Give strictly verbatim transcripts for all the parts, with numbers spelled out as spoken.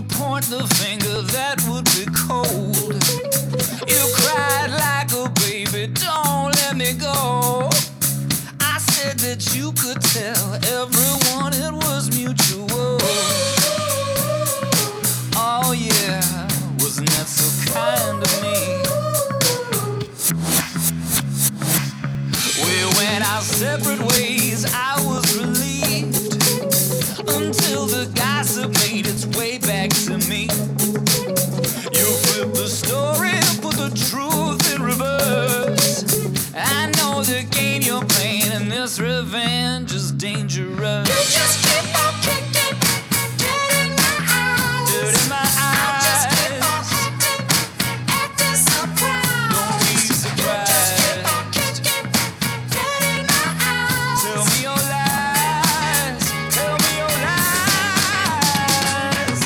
point the finger that would be cold. You cried like a baby, don't let me go. I said that you could tell everyone it was mutual. Oh yeah, wasn't that so kind of me? We went our separate ways, I was relieved, until the gossip made its way back to me. You flipped the story, put the truth in reverse. I know the game you're playing, and this revenge is dangerous. You just keep on kicking, dead in my eyes. Dead in my eyes. I just keep on acting, acting surprised. Don't be surprised. You just keep on kicking, dead in my eyes. Tell me your lies. Tell me your lies.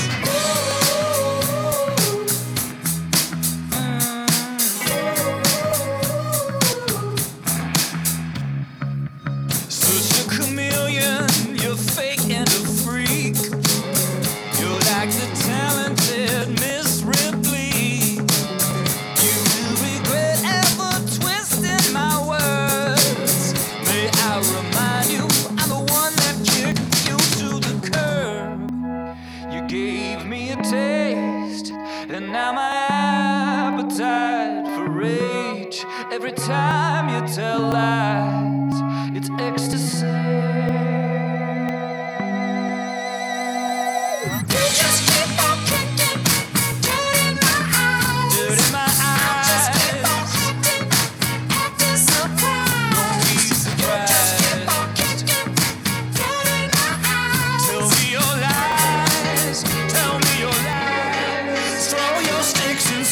Such a chameleon, you're fake and a freak. You're like the talented Miss Ripley. You will regret ever twisting my words. May I remind you, I'm the one that kicked you to the curb. You gave me a taste, and now my appetite for rage. Every time you tell lies, it's ecstasy. You just keep on kicking, dead in my eyes. Dead in my eyes. Just keep on acting, acting surprised. Don't be surprised. Just keep on kicking, dead in my eyes. Tell me your lies. Tell me your lies. Throw your sticks and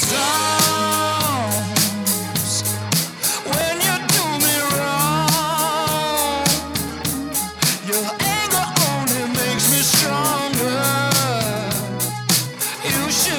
stones when you do me wrong. Your anger only makes me stronger. You should